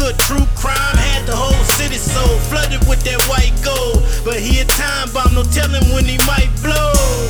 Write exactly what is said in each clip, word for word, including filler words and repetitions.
good. True crime had the whole city sold, flooded with that white gold. But he a time bomb, no telling when he might blow.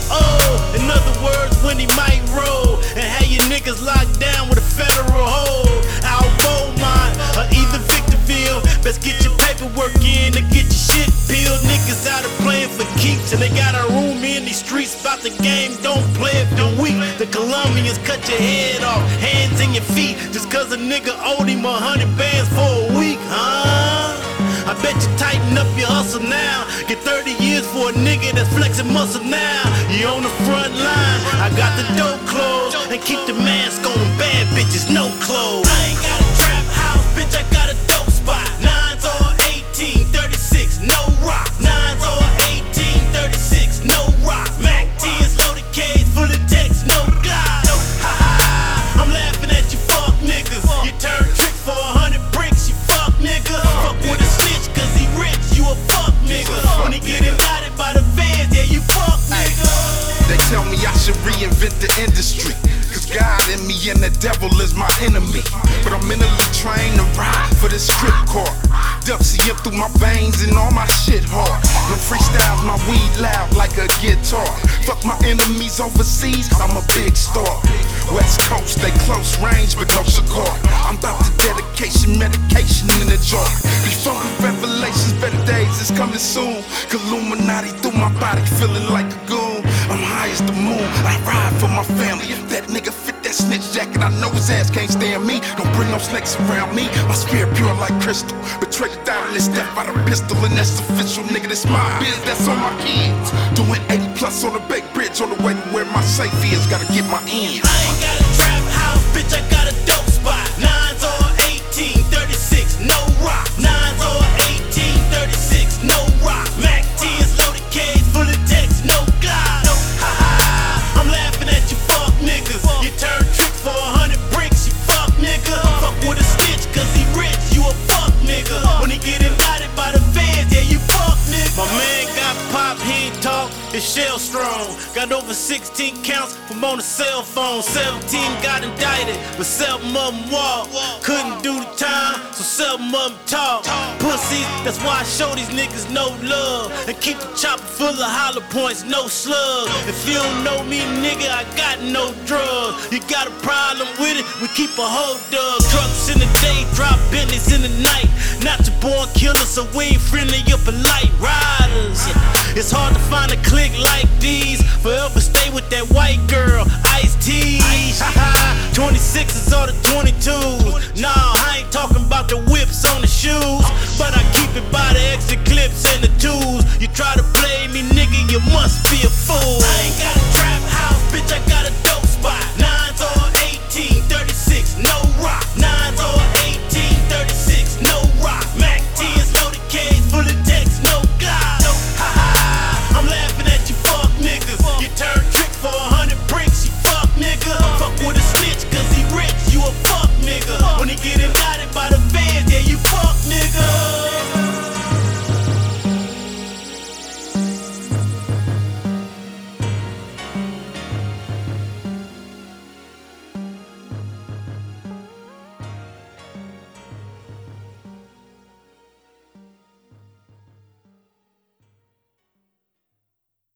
Oh, in other words, when he might roll. And have you niggas locked down with a federal hold. Al Beaumont or either Victorville. Best get your paperwork in to get your shit peeled. Niggas out of playing for keeps, and they got a room in these streets. About the game, don't play it for weak. The Colombians cut your head off, hands in your feet, just cause a nigga owed him a hundred bands for a week, huh? I bet you tighten up your hustle now. Get thirty years for a nigga that's flexing muscle now. You on the front line, I got the dope closed, and keep the mask on them bad bitches, no clothes. I ain't got a trap house, bitch, I got a dope spot. Nines or eighteen thirty-six, no rock. Nines or eighteen thirty-six, no rock. Mac tens, loaded K's, full of text, no glide. Ha ha, I'm laughing at you fuck niggas. You turn tricks for a hundred bricks, you fuck nigga. Fuck with a snitch cause he rich, you a fuck nigga. When he get indicted by the feds, yeah, you fuck nigga. They tell me I should reinvent the industry, cause God in me and the devil is my enemy. But I'm mentally trained to ride for this script court. Dupsy up through my veins and all my shit hard. No freestyles, my weed loud like a guitar. Fuck my enemies overseas, I'm a big star. West Coast, they close range but no cigar. I'm about to dedication, medication in the jar. Before the revelations, better days is coming soon. Illuminati through my body, feeling like a goon. I'm high as the moon, I ride for my family. If that nigga fit that snitch jacket, I know his ass can't stand me. Don't bring no snakes around me, my spirit pure like crystal. Betray the down and step out a pistol, and that's official, nigga, that's my biz, that's on my kids. Doing eighty plus on the Bay Bridge, on the way to where my safe is, gotta get my ends. I ain't got a trap house, bitch, I got a dope spot. Nines or eighteen thirty-six, no rock. Nines or eighteen thirty-six, no rock. Mac tens, loaded K's, full of text, no glide. Ha ha, I'm laughing at you fuck niggas. You turn tricks for a hundred bricks, you fuck nigga. Fuck with a snitch cause he rich, you a fuck nigga. When he get indicted by the feds, yeah, you fuck nigga. My man got popped, he ain't talk, his shell strong. Got over sixteen counts from on the cell phone. seventeen got indicted, but seven of them walked. Couldn't do the time, so seven of them talk. Pussies, that's why I show these niggas no love. And keep the chopper full of hollow points, no slug. If you don't know me, nigga, I got no drugs. You got a problem with it, we keep a whole dub. Trucks in the day, drop Bentleys in the night. Not your born killer, so we ain't friendly, you're polite riders. It's hard to find a clique like these. Forever stay with that white girl, Ice-T. twenty-sixes or the twenty-twos. Nah, I ain't talking about the whips on the shoes, but I keep it by the extra clips and the tools. You try to play me, nigga, you must be a fool. I ain't got